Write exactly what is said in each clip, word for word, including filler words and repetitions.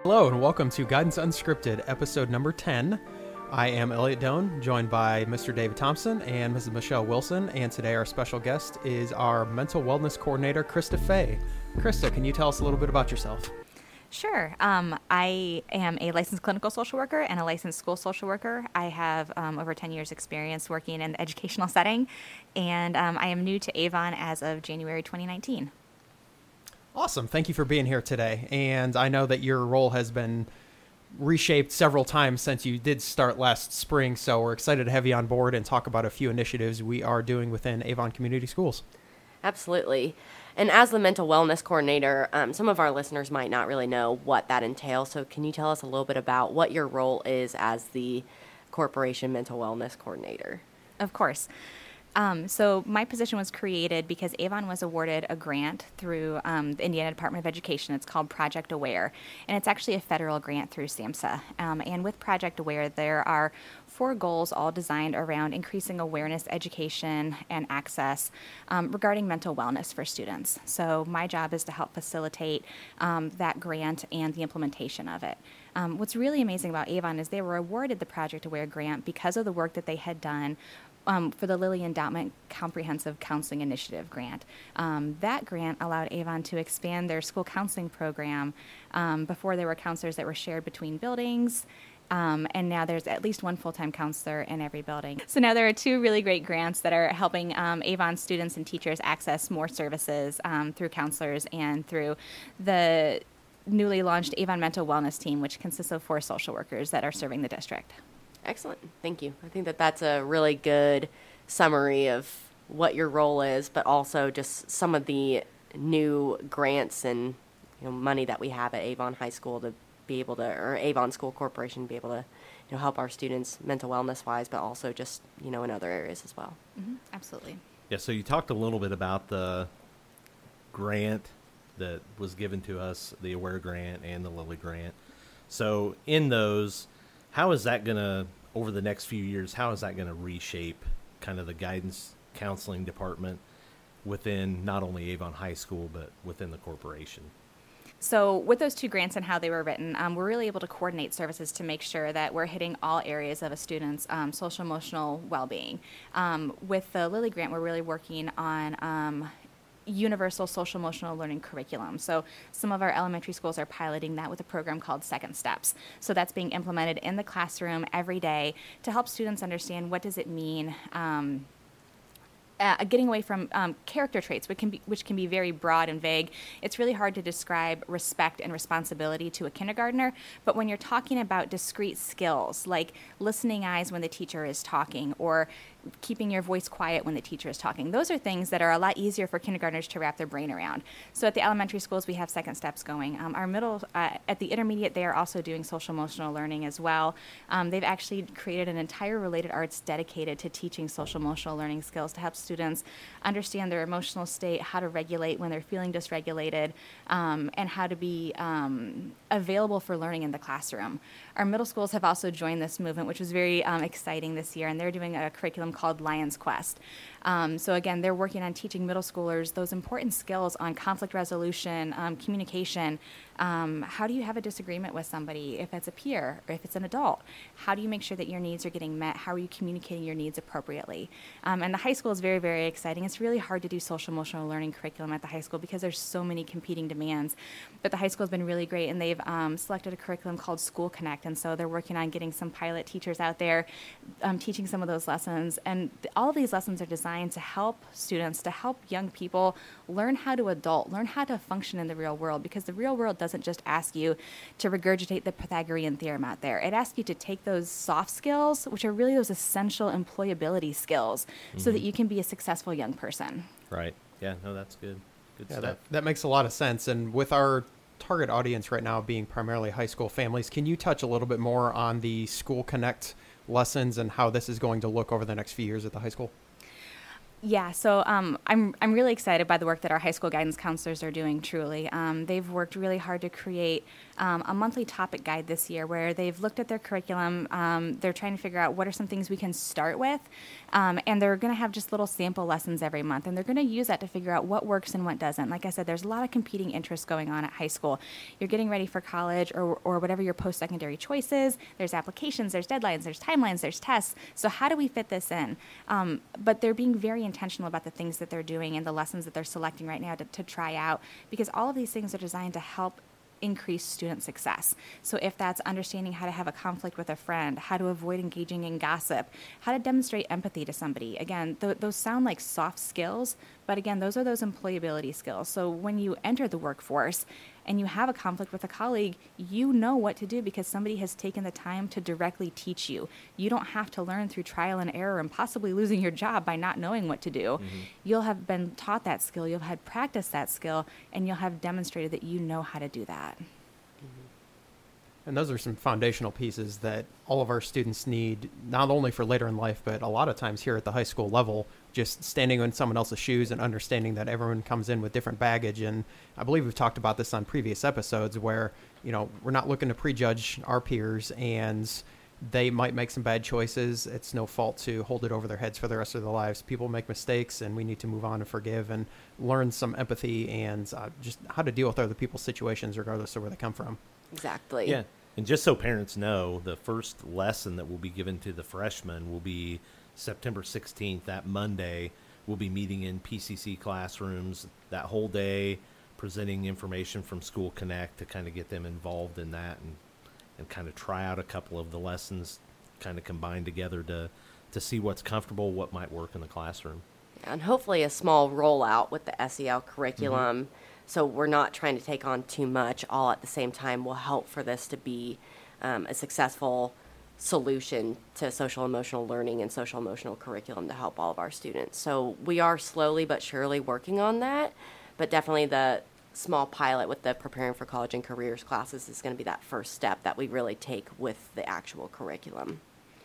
Hello and welcome to Guidance Unscripted, episode number ten. I am Elliot Doan, joined by Mister David Thompson and Missus Michelle Wilson, and today our special guest is our Mental Wellness Coordinator, Krista Fay. Krista, can you tell us a little bit about yourself? Sure. Um, I am a licensed clinical social worker and a licensed school social worker. I have um, over ten years experience working in the educational setting, and um, I am new to Avon as of January twenty nineteen. Awesome. Thank you for being here today. And I know that your role has been reshaped several times since you did start last spring, so we're excited to have you on board and talk about a few initiatives we are doing within Avon Community Schools. Absolutely. And as the mental wellness coordinator, um, some of our listeners might not really know what that entails. So can you tell us a little bit about what your role is as the corporation mental wellness coordinator? Of course. Um, so my position was created because Avon was awarded a grant through um, the Indiana Department of Education. It's called Project Aware, and it's actually a federal grant through SAMHSA. Um, and with Project Aware, there are four goals all designed around increasing awareness, education, and access um, regarding mental wellness for students. So my job is to help facilitate um, that grant and the implementation of it. Um, what's really amazing about Avon is they were awarded the Project Aware grant because of the work that they had done Um, for the Lilly Endowment Comprehensive Counseling Initiative grant. Um, that grant allowed Avon to expand their school counseling program. Um, before there were counselors that were shared between buildings, um, and now there's at least one full-time counselor in every building. So now there are two really great grants that are helping um, Avon students and teachers access more services um, through counselors and through the newly launched Avon Mental Wellness Team, which consists of four social workers that are serving the district. Excellent. Thank you. I think that that's a really good summary of what your role is, but also just some of the new grants and you know money that we have at Avon High School to be able to, or Avon School Corporation, be able to you know help our students mental wellness wise, but also just you know in other areas as well. Mm-hmm. Absolutely. Yeah. So you talked a little bit about the grant that was given to us, the Aware grant and the Lilly grant. So in those, how is that going to, over the next few years, how is that going to reshape kind of the guidance counseling department within not only Avon High School, but within the corporation? So with those two grants and how they were written, um, we're really able to coordinate services to make sure that we're hitting all areas of a student's um, social emotional well-being. Um, with the Lilly grant, we're really working on um, universal social emotional learning curriculum. So some of our elementary schools are piloting that with a program called Second Steps. So that's being implemented in the classroom every day to help students understand what does it mean um, Uh, getting away from um, character traits, which can be which can be very broad and vague. It's really hard to describe respect and responsibility to a kindergartner, but when you're talking about discrete skills like listening eyes when the teacher is talking or keeping your voice quiet when the teacher is talking, those are things that are a lot easier for kindergartners to wrap their brain around. So at the elementary schools, we have Second Steps going. Um, our middle, uh, at the intermediate, they are also doing social emotional learning as well. Um, they've actually created an entire related arts dedicated to teaching social emotional learning skills to help students understand their emotional state, how to regulate when they're feeling dysregulated, um, and how to be um, available for learning in the classroom. Our middle schools have also joined this movement, which was very um, exciting this year, and they're doing a curriculum called Lion's Quest. Um, so again, they're working on teaching middle schoolers those important skills on conflict resolution, um, communication. Um, how do you have a disagreement with somebody if it's a peer or if it's an adult? How do you make sure that your needs are getting met? How are you communicating your needs appropriately? Um, and the high school is very, very exciting. It's really hard to do social emotional learning curriculum at the high school because there's so many competing demands. But the high school has been really great, and they've um, selected a curriculum called School Connect, and so they're working on getting some pilot teachers out there um, teaching some of those lessons. And th- all of these lessons are designed to help students, to help young people learn how to adult, learn how to function in the real world, because the real world doesn't just ask you to regurgitate the Pythagorean theorem out there. It asks you to take those soft skills, which are really those essential employability skills, mm-hmm. so that you can be a successful young person. Right. Yeah, no, that's good. Good yeah, stuff. That, that makes a lot of sense. And with our target audience right now being primarily high school families, can you touch a little bit more on the School Connect lessons and how this is going to look over the next few years at the high school? Yeah, so um, I'm I'm really excited by the work that our high school guidance counselors are doing, truly. Um, they've worked really hard to create um, a monthly topic guide this year where they've looked at their curriculum. Um, they're trying to figure out what are some things we can start with. Um, and they're going to have just little sample lessons every month. And they're going to use that to figure out what works and what doesn't. Like I said, there's a lot of competing interests going on at high school. You're getting ready for college or, or whatever your post-secondary choice is. There's applications, there's deadlines, there's timelines, there's tests. So how do we fit this in? Um, but they're being very intentional about the things that they're doing and the lessons that they're selecting right now to, to try out, because all of these things are designed to help increase student success. So if that's understanding how to have a conflict with a friend, how to avoid engaging in gossip, how to demonstrate empathy to somebody. Again, th- those sound like soft skills, but again, those are those employability skills. So when you enter the workforce and you have a conflict with a colleague, you know what to do because somebody has taken the time to directly teach you. You don't have to learn through trial and error and possibly losing your job by not knowing what to do. Mm-hmm. You'll have been taught that skill, you'll have practiced that skill, and you'll have demonstrated that you know how to do that. And those are some foundational pieces that all of our students need, not only for later in life, but a lot of times here at the high school level, just standing in someone else's shoes and understanding that everyone comes in with different baggage. And I believe we've talked about this on previous episodes where, you know, we're not looking to prejudge our peers, and they might make some bad choices. It's no fault to hold it over their heads for the rest of their lives. People make mistakes, and we need to move on and forgive and learn some empathy and uh, just how to deal with other people's situations regardless of where they come from. Exactly. Yeah. And just so parents know, the first lesson that will be given to the freshmen will be September sixteenth, that Monday. We'll be meeting in P C C classrooms that whole day, presenting information from School Connect to kind of get them involved in that and, and kind of try out a couple of the lessons, kind of combined together to, to see what's comfortable, what might work in the classroom. And hopefully a small rollout with the S E L curriculum. Mm-hmm. So we're not trying to take on too much all at the same time will help for this to be um, a successful solution to social emotional learning and social emotional curriculum to help all of our students. So we are slowly but surely working on that, but definitely the small pilot with the preparing for college and careers classes is going to be that first step that we really take with the actual curriculum.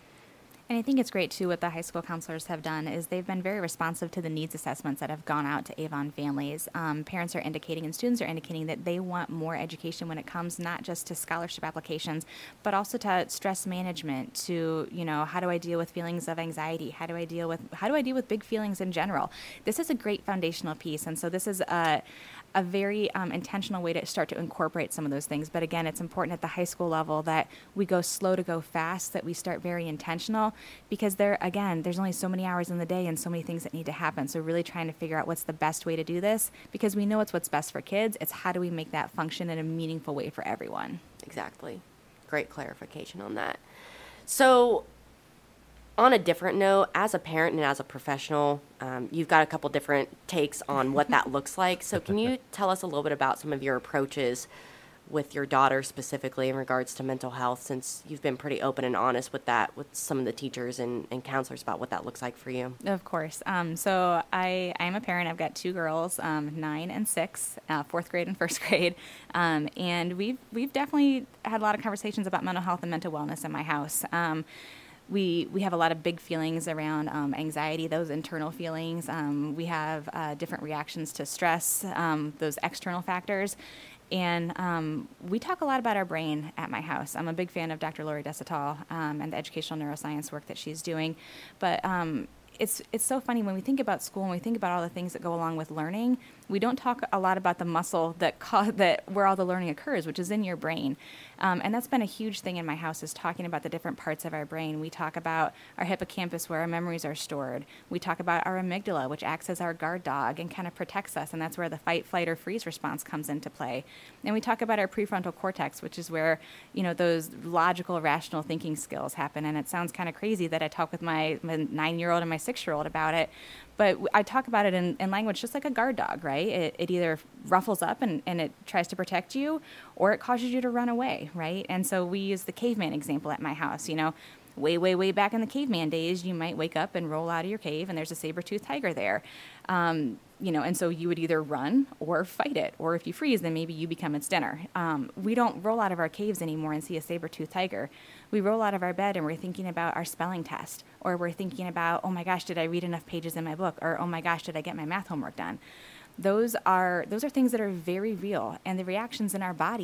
And I think it's great, too, what the high school counselors have done is they've been very responsive to the needs assessments that have gone out to Avon families. Um, parents are indicating and students are indicating that they want more education when it comes not just to scholarship applications, but also to stress management, to, you know, how do I deal with feelings of anxiety? How do I deal with, how do I deal with big feelings in general? This is a great foundational piece. And so this is a, a very um, intentional way to start to incorporate some of those things. But again, it's important at the high school level that we go slow to go fast, that we start very intentional, because there, again, there's only so many hours in the day and so many things that need to happen. So really trying to figure out what's the best way to do this, because we know it's what's best for kids. It's how do we make that function in a meaningful way for everyone. Exactly. Great clarification on that. So on a different note, as a parent and as a professional, um, you've got a couple different takes on what that looks like. So can you tell us a little bit about some of your approaches with your daughter specifically in regards to mental health, since you've been pretty open and honest with that with some of the teachers and, and counselors about what that looks like for you? Of course. Um, so I, I'm a parent. I've got two girls, um, nine and six, uh, fourth grade and first grade. Um, and we've, we've definitely had a lot of conversations about mental health and mental wellness in my house. Um, We we have a lot of big feelings around um, anxiety, those internal feelings. Um, we have uh, different reactions to stress, um, those external factors. And um, we talk a lot about our brain at my house. I'm a big fan of Doctor Lori Desautels um, and the educational neuroscience work that she's doing. But um, it's it's so funny when we think about school and we think about all the things that go along with learning, we don't talk a lot about the muscle that ca- that where all the learning occurs, which is in your brain. Um, and that's been a huge thing in my house, is talking about the different parts of our brain. We talk about our hippocampus, where our memories are stored. We talk about our amygdala, which acts as our guard dog and kind of protects us, and that's where the fight, flight, or freeze response comes into play. And we talk about our prefrontal cortex, which is where, you know, those logical, rational thinking skills happen. And it sounds kind of crazy that I talk with my, my nine-year-old and my six-year-old about it, but I talk about it in, in language just like a guard dog, right? It, it either ruffles up and, and it tries to protect you, or it causes you to run away, right? And so we use the caveman example at my house. You know, way, way, way back in the caveman days, you might wake up and roll out of your cave and there's a saber-toothed tiger there. Um, you know, and so you would either run or fight it, or if you freeze, then maybe you become its dinner. Um, we don't roll out of our caves anymore and see a saber-toothed tiger. We roll out of our bed and we're thinking about our spelling test, or we're thinking about, oh my gosh, did I read enough pages in my book? Or, oh my gosh, did I get my math homework done? Those are those are things that are very real, and the reactions in our body,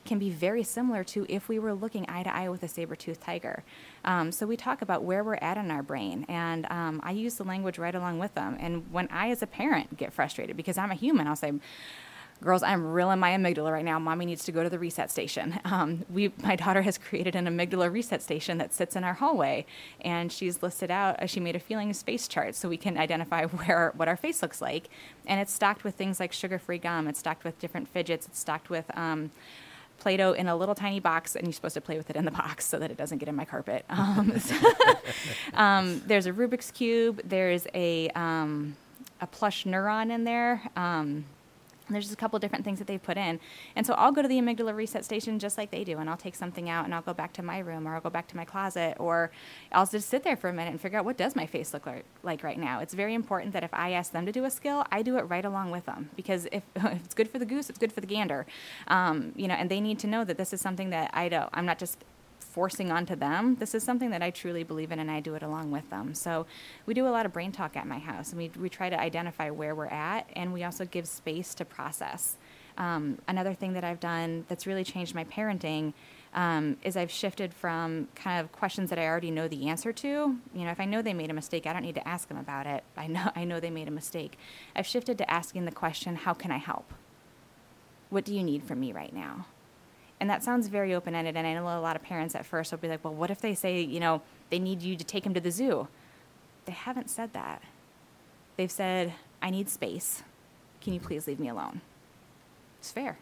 can be very similar to if we were looking eye to eye with a saber-toothed tiger. Um, so we talk about where we're at in our brain, and um, I use the language right along with them. And when I, as a parent, get frustrated, because I'm a human, I'll say, girls, I'm real in my amygdala right now. Mommy needs to go to the reset station. Um, we, my daughter has created an amygdala reset station that sits in our hallway, and she's listed out, uh, she made a feelings face chart so we can identify where what our face looks like. And it's stocked with things like sugar-free gum. It's stocked with different fidgets. It's stocked with um, Play-Doh in a little tiny box, and you're supposed to play with it in the box so that it doesn't get in my carpet. Um, so um, there's a Rubik's Cube. There's a, um, a plush neuron in there. Um, There's just a couple different things that they've put in. And so I'll go to the amygdala reset station just like they do, and I'll take something out and I'll go back to my room, or I'll go back to my closet, or I'll just sit there for a minute and figure out, what does my face look like, like right now? It's very important that if I ask them to do a skill, I do it right along with them, because if, if it's good for the goose, it's good for the gander. Um, you know, and they need to know that this is something that I don't, I'm not just forcing onto them. This is something that I truly believe in, and I do it along with them. So we do a lot of brain talk at my house, and we, we try to identify where we're at, and we also give space to process. Um, another thing that I've done that's really changed my parenting um, is I've shifted from kind of questions that I already know the answer to. You know, if I know they made a mistake, I don't need to ask them about it. I know, I know they made a mistake. I've shifted to asking the question, how can I help? What do you need from me right now? And that sounds very open-ended, and I know a lot of parents at first will be like, well, what if they say, you know, they need you to take them to the zoo? They haven't said that. They've said, I need space. Can you please leave me alone? It's fair.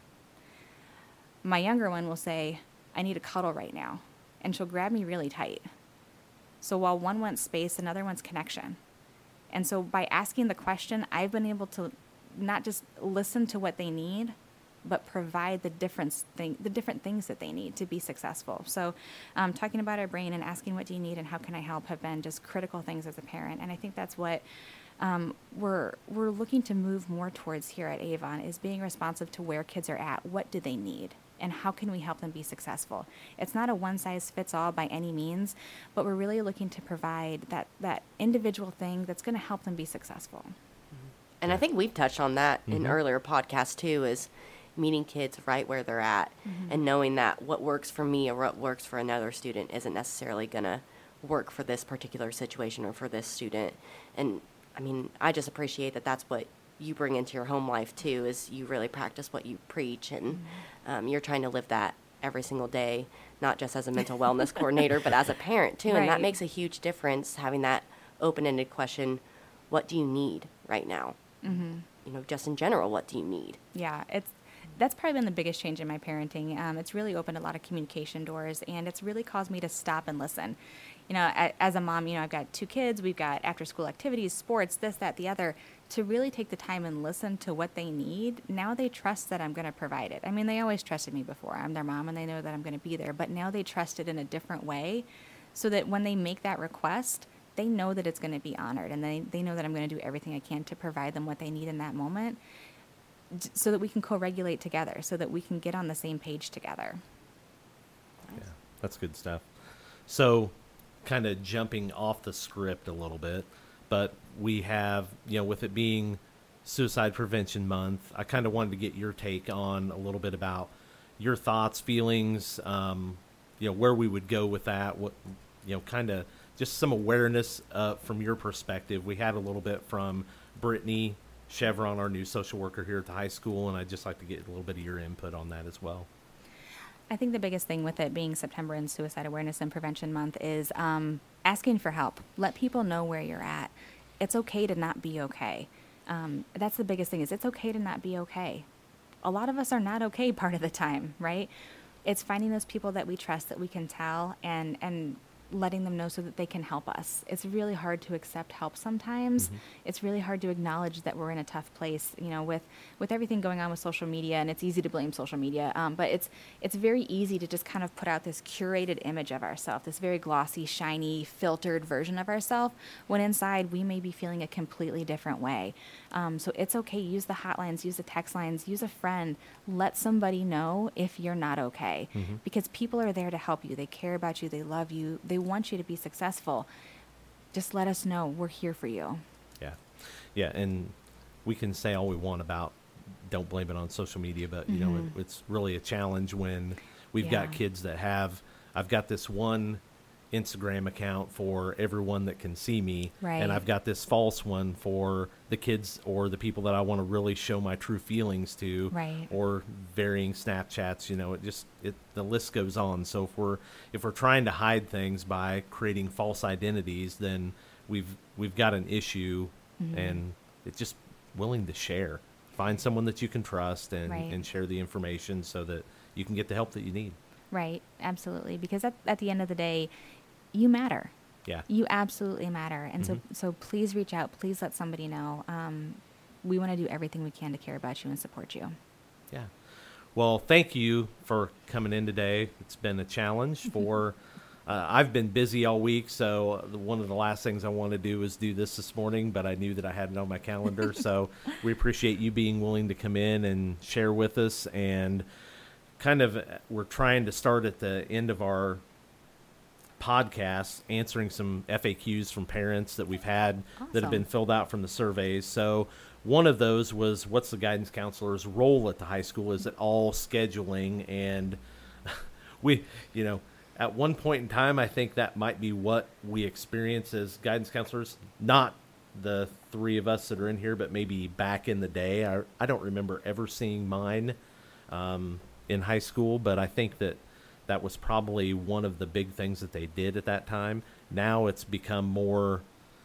My younger one will say, I need a cuddle right now. And she'll grab me really tight. So while one wants space, another wants connection. And so by asking the question, I've been able to not just listen to what they need, but provide the difference thing, the different things that they need to be successful. So um, talking about our brain and asking what do you need and how can I help have been just critical things as a parent. And I think that's what um, we're we're looking to move more towards here at Avon, is being responsive to where kids are at. What do they need? And how can we help them be successful? It's not a one-size-fits-all by any means, but we're really looking to provide that, that individual thing that's going to help them be successful. And I think we've touched on that Mm-hmm. in earlier podcasts too, is meeting kids right where they're at, mm-hmm. and knowing that what works for me or what works for another student isn't necessarily going to work for this particular situation or for this student. And I mean, I just appreciate that that's what you bring into your home life too, is you really practice what you preach, and mm-hmm. um, you're trying to live that every single day, not just as a mental wellness coordinator, but as a parent too. Right. And that makes a huge difference, having that open-ended question, what do you need right now? Mm-hmm. You know, just in general, what do you need? Yeah, it's that's probably been the biggest change in my parenting. Um, it's really opened a lot of communication doors, and it's really caused me to stop and listen. You know, a, as a mom, you know, I've got two kids. We've got after-school activities, sports, this, that, the other. To really take the time and listen to what they need, now they trust that I'm going to provide it. I mean, they always trusted me before. I'm their mom, and they know that I'm going to be there. But now they trust it in a different way, so that when they make that request, they know that it's going to be honored, and they, they know that I'm going to do everything I can to provide them what they need in that moment, so that we can co-regulate together, so that we can get on the same page together. Yeah, that's good stuff. So kind of jumping off the script a little bit, but we have, you know, with it being Suicide Prevention Month, I kind of wanted to get your take on a little bit about your thoughts, feelings, um, you know, where we would go with that, what, you know, kind of just some awareness uh, from your perspective. We had a little bit from Brittany Chevron, our new social worker here at the high school, and I'd just like to get a little bit of your input on that as well. I think the biggest thing with it being September and Suicide Awareness and Prevention Month is um, asking for help. Let people know where you're at. It's okay to not be okay. Um, that's the biggest thing, is it's okay to not be okay. A lot of us are not okay part of the time, right? It's finding those people that we trust, that we can tell, and, and letting them know so that they can help us. It's really hard to accept help sometimes. Mm-hmm. It's really hard to acknowledge that we're in a tough place, you know, with, with everything going on with social media, and it's easy to blame social media, um, but it's it's very easy to just kind of put out this curated image of ourselves, this very glossy, shiny, filtered version of ourselves, when inside we may be feeling a completely different way. Um, so it's okay. Use the hotlines, use the text lines, use a friend. Let somebody know if you're not okay, mm-hmm. because people are there to help you. They care about you. They love you. They want you to be successful. Just let us know. We're here for you. Yeah. Yeah. And we can say all we want about don't blame it on social media, but you know, Mm-hmm. it, it's really a challenge when we've Yeah. got kids that have, I've got this one Instagram account for everyone that can see me. Right. And I've got this false one for the kids or the people that I want to really show my true feelings to. Right. Or varying Snapchats, you know, it just, it, the list goes on. So if we're, if we're trying to hide things by creating false identities, then we've, we've got an issue. Mm-hmm. And it's just willing to share, find someone that you can trust and, Right. and share the information so that you can get the help that you need. Right. Absolutely. Because at, at the end of the day, you matter. Yeah. You absolutely matter. And Mhm. so, so please reach out. Please let somebody know. Um, we want to do everything we can to care about you and support you. Yeah. Well, thank you for coming in today. It's been a challenge for, uh, I've been busy all week. So the, one of the last things I want to do is do this this morning, but I knew that I had it on my calendar. So we appreciate you being willing to come in and share with us. And kind of, uh, we're trying to start at the end of our podcast answering some F A Qs from parents that we've had that have been Awesome. filled out from the surveys. So one of those was, what's the guidance counselor's role at the high school? Is it all scheduling? And we, you know, at one point in time, I think that might be what we experience as guidance counselors, not the three of us that are in here, but maybe back in the day. I, I don't remember ever seeing mine um, in high school, but I think that that was probably one of the big things that they did at that time. Now it's become more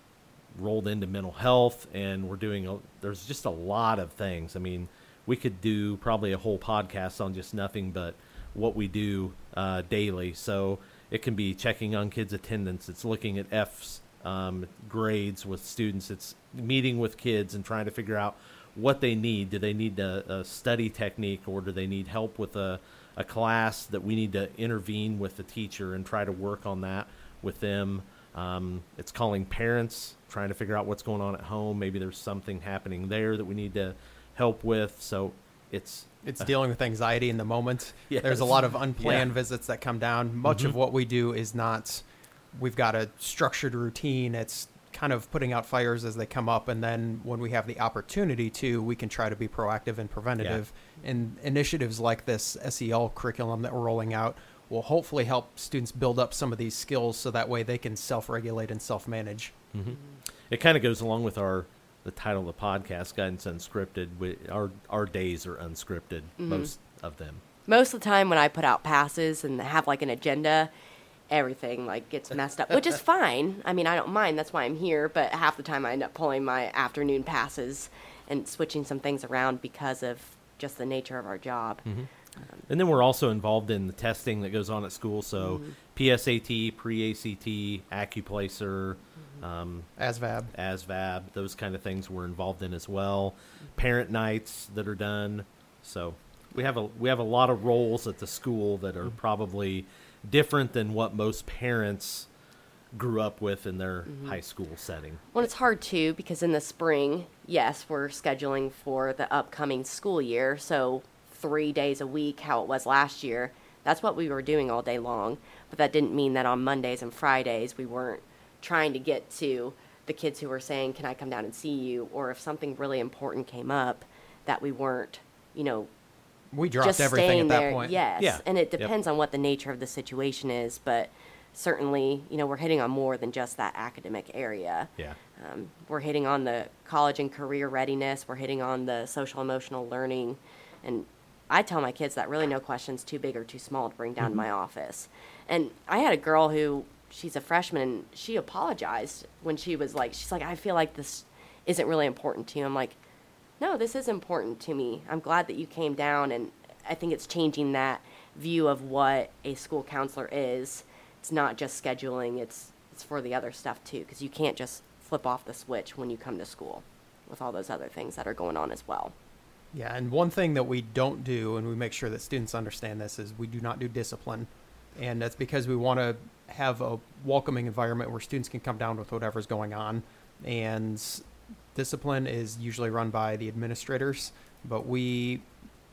rolled into mental health, and we're doing, a, there's just a lot of things. I mean, we could do probably a whole podcast on just nothing but what we do uh, daily. So it can be checking on kids' attendance. It's looking at F's, um, grades with students. It's meeting with kids and trying to figure out what they need. Do they need a, a study technique, or do they need help with a a class that we need to intervene with the teacher and try to work on that with them? Um, it's calling parents, trying to figure out what's going on at home. Maybe there's something happening there that we need to help with. So it's It's dealing with anxiety in the moment. There's a Yes. lot of unplanned Yeah. visits that come down. Much of Mhm. what we do is not, we've got a structured routine. It's kind of putting out fires as they come up. And then when we have the opportunity to, we can try to be proactive and preventative. And initiatives like this S E L curriculum that we're rolling out will hopefully help students build up some of these skills so that way they can self-regulate and self-manage. hmm It kind of goes along with our the title of the podcast, Guidance Unscripted. We, our our days are unscripted, most of them. Most of the time when I put out passes and have like an agenda, everything like gets messed up, which is fine. I mean, I don't mind. That's why I'm here. But half the time I end up pulling my afternoon passes and switching some things around because of just the nature of our job. And then we're also involved in the testing that goes on at school. So P S A T, pre-A C T, Accuplacer, um, ASVAB. ASVAB, those kind of things we're involved in as well. Parent nights that are done. So we have a we have a lot of roles at the school that are probably different than what most parents grew up with in their high school setting. Well, it's hard too because in the spring, yes, we're scheduling for the upcoming school year. So three days a week, how it was last year, that's what we were doing all day long. But that didn't mean that on Mondays and Fridays we weren't trying to get to the kids who were saying, can I come down and see you? Or if something really important came up, that we weren't, you know, We dropped just everything staying at that there. point. Yes, Yeah. and it Yep. depends on what the nature of the situation is, but certainly, you know, we're hitting on more than just that academic area. Yeah. Um, we're hitting on the college and career readiness. We're hitting on the social emotional learning, and I tell my kids that really no question's too big or too small to bring down to my office. And I had a girl who, she's a freshman, and she apologized when she was like, she's like, I feel like this isn't really important to you. I'm like, no, this is important to me. I'm glad that you came down, and I think it's changing that view of what a school counselor is. It's not just scheduling, it's it's for the other stuff too, because you can't just flip off the switch when you come to school with all those other things that are going on as well. Yeah, and one thing that we don't do, and we make sure that students understand this, is we do not do discipline. And that's because we want to have a welcoming environment where students can come down with whatever's going on. And discipline is usually run by the administrators, but we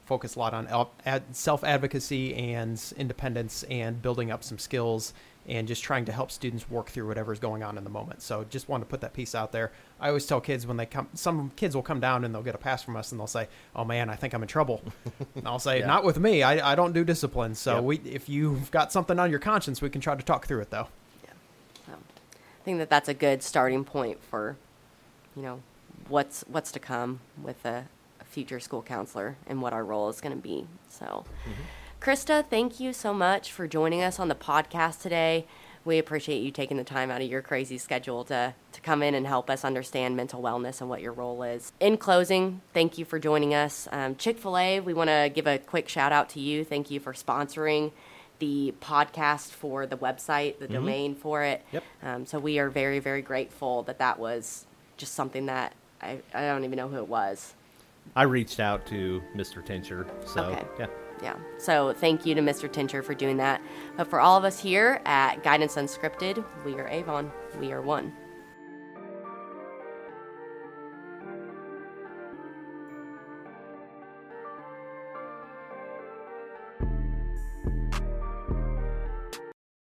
focus a lot on el- ad- self-advocacy and independence and building up some skills and just trying to help students work through whatever's going on in the moment. So just wanted to put that piece out there. I always tell kids when they come, some kids will come down and they'll get a pass from us and they'll say, "Oh man, I think I'm in trouble." And I'll say, Yeah. "Not with me. I, I don't do discipline. So Yep. we, if you've got something on your conscience, we can try to talk through it though." So, I think that that's a good starting point for, you know, what's what's to come with a, a future school counselor and what our role is going to be. So, Krista, thank you so much for joining us on the podcast today. We appreciate you taking the time out of your crazy schedule to, to come in and help us understand mental wellness and what your role is. In closing, thank you for joining us. Um, Chick-fil-A, we want to give a quick shout out to you. Thank you for sponsoring the podcast for the website, the domain for it. Yep. Um, so we are very, very grateful that that was just something that I, I don't even know who it was. I reached out to Mister Tincher, so Okay. yeah. Yeah. So thank you to Mister Tincher for doing that. But for all of us here at Guidance Unscripted, we are Avon. We are one.